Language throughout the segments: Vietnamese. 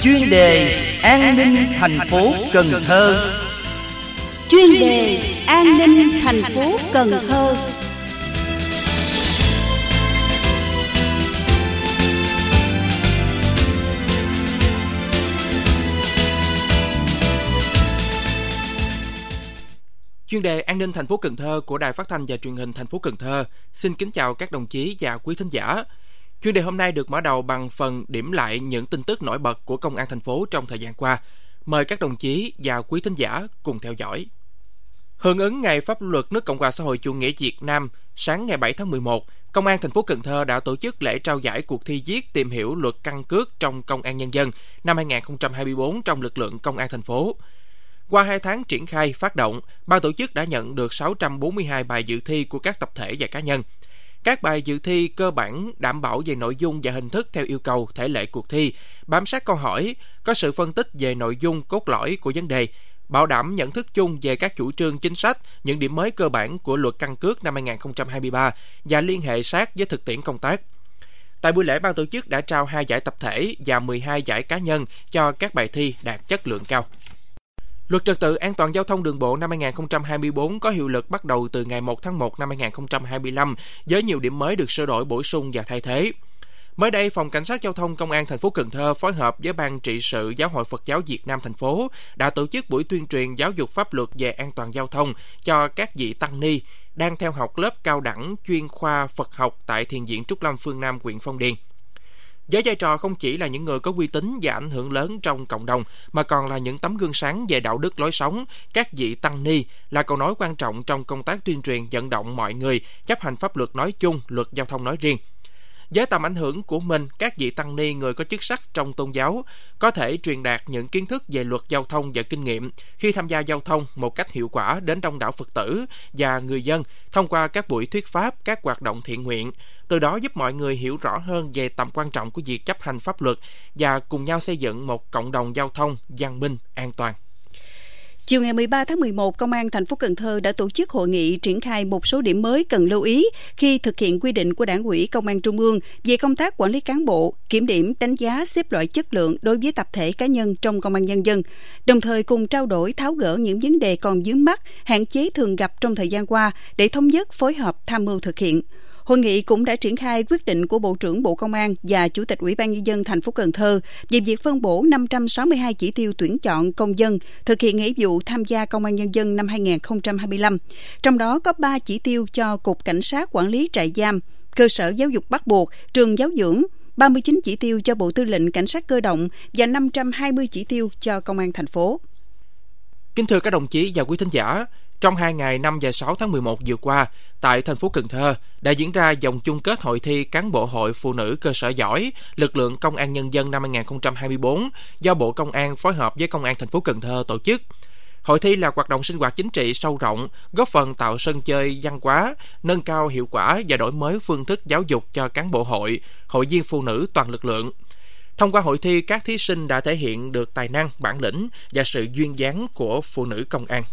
Chuyên đề An ninh thành phố Cần Thơ. Chuyên đề An ninh thành phố Cần Thơ. Chuyên đề An ninh thành phố Cần Thơ của Đài Phát thanh và Truyền hình thành phố Cần Thơ xin kính chào các đồng chí và quý thính giả. Chuyên đề hôm nay được mở đầu bằng phần điểm lại những tin tức nổi bật của Công an thành phố trong thời gian qua. Mời các đồng chí và quý thính giả cùng theo dõi. Hưởng ứng Ngày Pháp luật nước Cộng hòa xã hội chủ nghĩa Việt Nam, sáng ngày 7 tháng 11, Công an thành phố Cần Thơ đã tổ chức lễ trao giải cuộc thi viết tìm hiểu luật căn cước trong Công an Nhân dân năm 2024 trong lực lượng Công an thành phố. Qua 2 tháng triển khai phát động, ban tổ chức đã nhận được 642 bài dự thi của các tập thể và cá nhân. Các bài dự thi cơ bản đảm bảo về nội dung và hình thức theo yêu cầu thể lệ cuộc thi, bám sát câu hỏi, có sự phân tích về nội dung cốt lõi của vấn đề, bảo đảm nhận thức chung về các chủ trương chính sách, những điểm mới cơ bản của luật căn cước năm 2023 và liên hệ sát với thực tiễn công tác. Tại buổi lễ, ban tổ chức đã trao 2 giải tập thể và 12 giải cá nhân cho các bài thi đạt chất lượng cao. Luật trật tự an toàn giao thông đường bộ năm 2024 có hiệu lực bắt đầu từ ngày 1 tháng 1 năm 2025 với nhiều điểm mới được sửa đổi bổ sung và thay thế. Mới đây, Phòng Cảnh sát Giao thông Công an thành phố Cần Thơ phối hợp với Ban trị sự Giáo hội Phật giáo Việt Nam thành phố đã tổ chức buổi tuyên truyền giáo dục pháp luật về an toàn giao thông cho các vị tăng ni đang theo học lớp cao đẳng chuyên khoa Phật học tại Thiền viện Trúc Lâm Phương Nam, huyện Phong Điền. Với vai trò không chỉ là những người có uy tín và ảnh hưởng lớn trong cộng đồng, mà còn là những tấm gương sáng về đạo đức lối sống, các vị tăng ni là cầu nối quan trọng trong công tác tuyên truyền vận động mọi người chấp hành pháp luật nói chung, luật giao thông nói riêng. Với tầm ảnh hưởng của mình, các vị tăng ni, người có chức sắc trong tôn giáo, có thể truyền đạt những kiến thức về luật giao thông và kinh nghiệm khi tham gia giao thông một cách hiệu quả đến đông đảo Phật tử và người dân thông qua các buổi thuyết pháp, các hoạt động thiện nguyện, từ đó giúp mọi người hiểu rõ hơn về tầm quan trọng của việc chấp hành pháp luật và cùng nhau xây dựng một cộng đồng giao thông văn minh, an toàn. Chiều ngày 13 tháng 11, Công an thành phố Cần Thơ đã tổ chức hội nghị triển khai một số điểm mới cần lưu ý khi thực hiện quy định của Đảng ủy Công an Trung ương về công tác quản lý cán bộ, kiểm điểm, đánh giá, xếp loại chất lượng đối với tập thể cá nhân trong Công an Nhân dân, đồng thời cùng trao đổi tháo gỡ những vấn đề còn vướng mắc, hạn chế thường gặp trong thời gian qua để thống nhất, phối hợp, tham mưu thực hiện. Hội nghị cũng đã triển khai quyết định của Bộ trưởng Bộ Công an và Chủ tịch Ủy ban Nhân dân thành phố Cần Thơ về việc phân bổ 562 chỉ tiêu tuyển chọn công dân thực hiện nghĩa vụ tham gia Công an Nhân dân năm 2025. Trong đó có 3 chỉ tiêu cho Cục Cảnh sát Quản lý trại giam, cơ sở giáo dục bắt buộc, trường giáo dưỡng, 39 chỉ tiêu cho Bộ Tư lệnh Cảnh sát cơ động và 520 chỉ tiêu cho Công an thành phố. Kính thưa các đồng chí và quý thính giả, trong 2 ngày 5 và 6 tháng 11 vừa qua, tại thành phố Cần Thơ đã diễn ra vòng chung kết hội thi cán bộ hội phụ nữ cơ sở giỏi lực lượng Công an Nhân dân năm 2024 do Bộ Công an phối hợp với Công an thành phố Cần Thơ tổ chức. Hội thi là hoạt động sinh hoạt chính trị sâu rộng, góp phần tạo sân chơi văn hóa, nâng cao hiệu quả và đổi mới phương thức giáo dục cho cán bộ hội, hội viên phụ nữ toàn lực lượng. Thông qua hội thi, các thí sinh đã thể hiện được tài năng, bản lĩnh và sự duyên dáng của phụ nữ công an.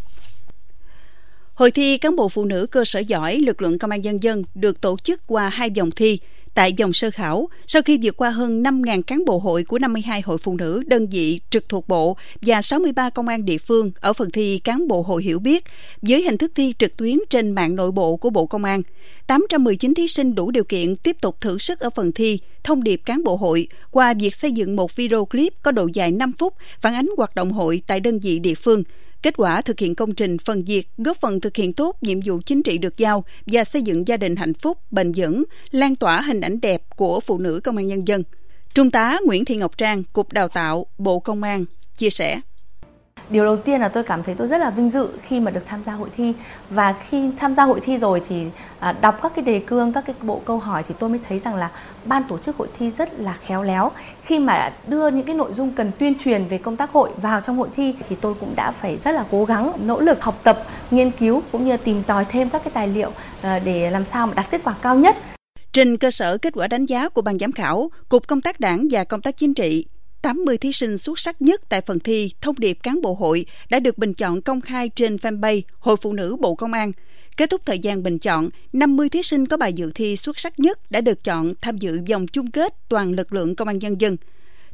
Hội thi cán bộ phụ nữ cơ sở giỏi lực lượng Công an Nhân dân được tổ chức qua 2 vòng thi. Tại vòng sơ khảo, sau khi vượt qua hơn 5.000 cán bộ hội của 52 hội phụ nữ đơn vị trực thuộc Bộ và 63 công an địa phương ở phần thi cán bộ hội hiểu biết, với hình thức thi trực tuyến trên mạng nội bộ của Bộ Công an, 819 thí sinh đủ điều kiện tiếp tục thử sức ở phần thi thông điệp cán bộ hội qua việc xây dựng một video clip có độ dài 5 phút phản ánh hoạt động hội tại đơn vị địa phương. Kết quả thực hiện công trình phần việc góp phần thực hiện tốt nhiệm vụ chính trị được giao và xây dựng gia đình hạnh phúc, bền vững, lan tỏa hình ảnh đẹp của phụ nữ Công an Nhân dân. Trung tá Nguyễn Thị Ngọc Trang, Cục Đào tạo, Bộ Công an, chia sẻ. Điều đầu tiên là tôi cảm thấy tôi rất là vinh dự khi mà được tham gia hội thi. Và khi tham gia hội thi rồi thì đọc các cái đề cương, các cái bộ câu hỏi thì tôi mới thấy rằng là ban tổ chức hội thi rất là khéo léo. Khi mà đưa những cái nội dung cần tuyên truyền về công tác hội vào trong hội thi thì tôi cũng đã phải rất là cố gắng, nỗ lực học tập, nghiên cứu cũng như tìm tòi thêm các cái tài liệu để làm sao mà đạt kết quả cao nhất. Trên cơ sở kết quả đánh giá của ban giám khảo, Cục Công tác Đảng và Công tác Chính trị, 80 thí sinh xuất sắc nhất tại phần thi thông điệp cán bộ hội đã được bình chọn công khai trên fanpage Hội Phụ nữ Bộ Công an. Kết thúc thời gian bình chọn, 50 thí sinh có bài dự thi xuất sắc nhất đã được chọn tham dự vòng chung kết toàn lực lượng Công an Nhân dân.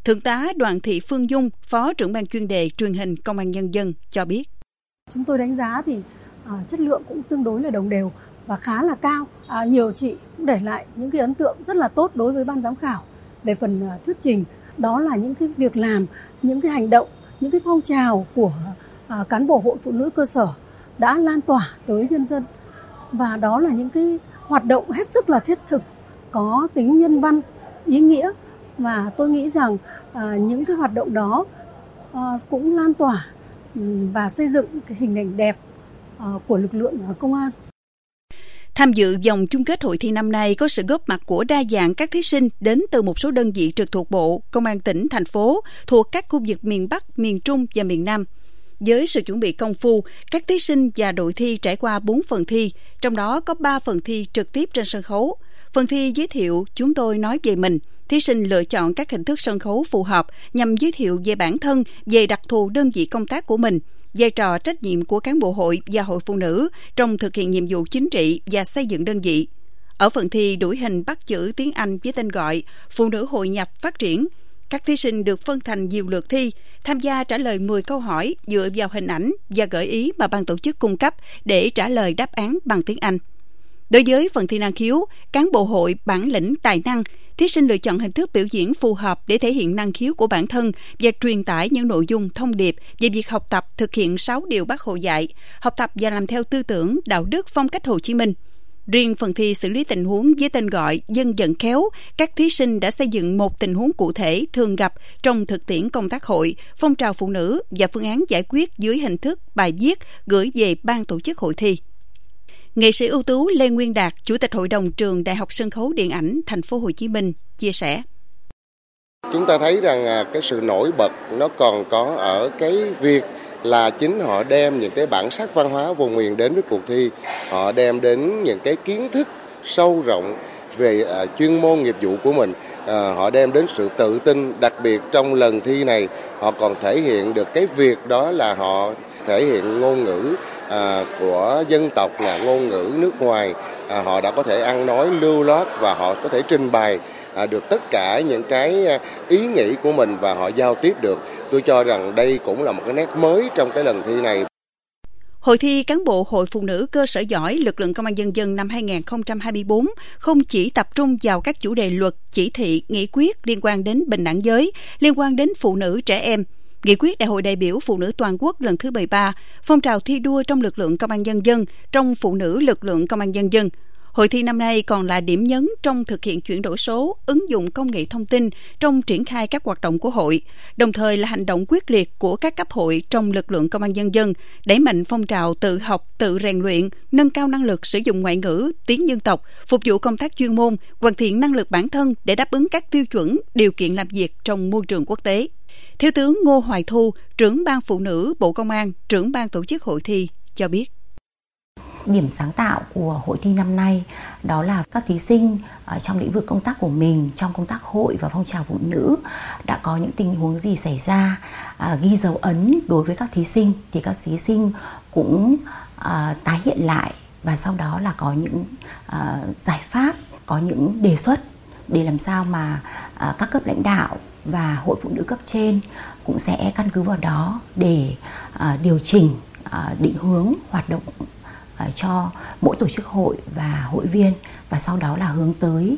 Thượng tá Đoàn Thị Phương Dung, Phó trưởng ban chuyên đề truyền hình Công an Nhân dân cho biết. Chúng tôi đánh giá thì chất lượng cũng tương đối là đồng đều và khá là cao. Nhiều chị cũng để lại những cái ấn tượng rất là tốt đối với ban giám khảo về phần thuyết trình. Đó là những cái việc làm, những cái hành động, những cái phong trào của cán bộ hội phụ nữ cơ sở đã lan tỏa tới nhân dân. Và đó là những cái hoạt động hết sức là thiết thực, có tính nhân văn, ý nghĩa. Và tôi nghĩ rằng những cái hoạt động đó cũng lan tỏa và xây dựng cái hình ảnh đẹp của lực lượng công an. Tham dự vòng chung kết hội thi năm nay có sự góp mặt của đa dạng các thí sinh đến từ một số đơn vị trực thuộc Bộ, Công an tỉnh, thành phố, thuộc các khu vực miền Bắc, miền Trung và miền Nam. Với sự chuẩn bị công phu, các thí sinh và đội thi trải qua 4 phần thi, trong đó có 3 phần thi trực tiếp trên sân khấu. Phần thi giới thiệu Chúng tôi nói về mình. Thí sinh lựa chọn các hình thức sân khấu phù hợp nhằm giới thiệu về bản thân, về đặc thù đơn vị công tác của mình, vai trò trách nhiệm của cán bộ hội và hội phụ nữ trong thực hiện nhiệm vụ chính trị và xây dựng đơn vị. Ở phần thi đuổi hình bắt chữ tiếng Anh với tên gọi Phụ nữ hội nhập phát triển, các thí sinh được phân thành nhiều lượt thi, tham gia trả lời 10 câu hỏi dựa vào hình ảnh và gợi ý mà ban tổ chức cung cấp để trả lời đáp án bằng tiếng Anh. Đối với phần thi năng khiếu, cán bộ hội bản lĩnh tài năng, thí sinh lựa chọn hình thức biểu diễn phù hợp để thể hiện năng khiếu của bản thân và truyền tải những nội dung thông điệp về việc học tập thực hiện 6 điều Bác Hồ dạy, học tập và làm theo tư tưởng, đạo đức, phong cách Hồ Chí Minh. Riêng phần thi xử lý tình huống với tên gọi Dân vận khéo, các thí sinh đã xây dựng một tình huống cụ thể thường gặp trong thực tiễn công tác hội, phong trào phụ nữ và phương án giải quyết dưới hình thức bài viết gửi về ban tổ chức hội thi. Nghệ sĩ ưu tú Lê Nguyên Đạt, Chủ tịch Hội đồng trường Đại học Sân khấu Điện ảnh Thành phố Hồ Chí Minh chia sẻ: Chúng ta thấy rằng cái sự nổi bật nó còn có ở cái việc là chính họ đem những cái bản sắc văn hóa vùng miền đến với cuộc thi, họ đem đến những cái kiến thức sâu rộng về chuyên môn nghiệp vụ của mình, họ đem đến sự tự tin, đặc biệt trong lần thi này họ còn thể hiện được cái việc đó là họ thể hiện ngôn ngữ của dân tộc là ngôn ngữ nước ngoài, họ đã có thể ăn nói lưu loát và họ có thể trình bày được tất cả những cái ý nghĩ của mình và họ giao tiếp được. Tôi cho rằng đây cũng là một cái nét mới trong cái lần thi này. Hội thi cán bộ Hội Phụ nữ cơ sở giỏi lực lượng Công an Nhân dân năm 2024 không chỉ tập trung vào các chủ đề luật, chỉ thị, nghị quyết liên quan đến bình đẳng giới, liên quan đến phụ nữ, trẻ em, nghị quyết Đại hội đại biểu Phụ nữ toàn quốc lần thứ 13, phong trào thi đua trong lực lượng Công an Nhân dân, trong phụ nữ lực lượng Công an Nhân dân. Hội thi năm nay còn là điểm nhấn trong thực hiện chuyển đổi số, ứng dụng công nghệ thông tin trong triển khai các hoạt động của hội, đồng thời là hành động quyết liệt của các cấp hội trong lực lượng Công an Nhân dân, đẩy mạnh phong trào tự học, tự rèn luyện, nâng cao năng lực sử dụng ngoại ngữ, tiếng dân tộc, phục vụ công tác chuyên môn, hoàn thiện năng lực bản thân để đáp ứng các tiêu chuẩn, điều kiện làm việc trong môi trường quốc tế. Thiếu tướng Ngô Hoài Thu, trưởng ban phụ nữ Bộ Công an, trưởng ban tổ chức hội thi cho biết. Điểm sáng tạo của hội thi năm nay đó là các thí sinh trong lĩnh vực công tác của mình, trong công tác hội và phong trào phụ nữ đã có những tình huống gì xảy ra, ghi dấu ấn đối với các thí sinh thì các thí sinh cũng tái hiện lại và sau đó là có những giải pháp, có những đề xuất để làm sao mà các cấp lãnh đạo và hội phụ nữ cấp trên cũng sẽ căn cứ vào đó để điều chỉnh, định hướng hoạt động cho mỗi tổ chức hội và hội viên, và sau đó là hướng tới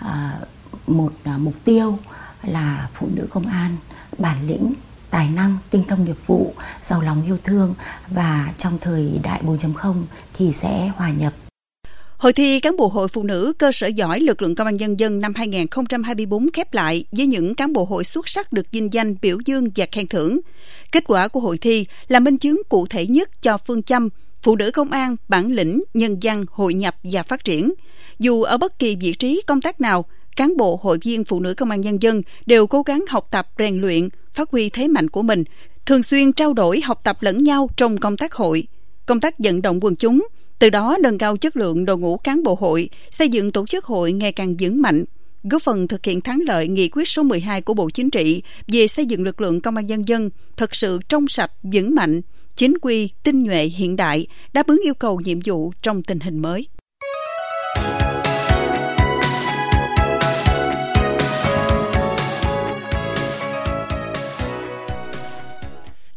một mục tiêu là phụ nữ công an bản lĩnh, tài năng, tinh thông nghiệp vụ, giàu lòng yêu thương và trong thời đại 4.0 thì sẽ hòa nhập. Hội thi cán bộ Hội Phụ nữ cơ sở giỏi lực lượng Công an Nhân dân năm 2024 khép lại với những cán bộ hội xuất sắc được vinh danh, biểu dương và khen thưởng. Kết quả của hội thi là minh chứng cụ thể nhất cho phương châm phụ nữ công an, bản lĩnh, nhân văn, hội nhập và phát triển. Dù ở bất kỳ vị trí công tác nào, cán bộ hội viên phụ nữ Công an Nhân dân đều cố gắng học tập, rèn luyện, phát huy thế mạnh của mình, thường xuyên trao đổi học tập lẫn nhau trong công tác hội, công tác vận động quần chúng, từ đó nâng cao chất lượng đội ngũ cán bộ hội, xây dựng tổ chức hội ngày càng vững mạnh, góp phần thực hiện thắng lợi nghị quyết số 12 của Bộ Chính trị về xây dựng lực lượng Công an Nhân dân thật sự trong sạch, vững mạnh, chính quy, tinh nhuệ, hiện đại, đáp ứng yêu cầu nhiệm vụ trong tình hình mới.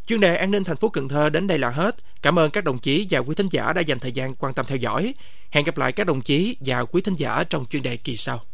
Chuyên đề An ninh thành phố Cần Thơ đến đây là hết. Cảm ơn các đồng chí và quý thính giả đã dành thời gian quan tâm theo dõi. Hẹn gặp lại các đồng chí và quý thính giả trong chuyên đề kỳ sau.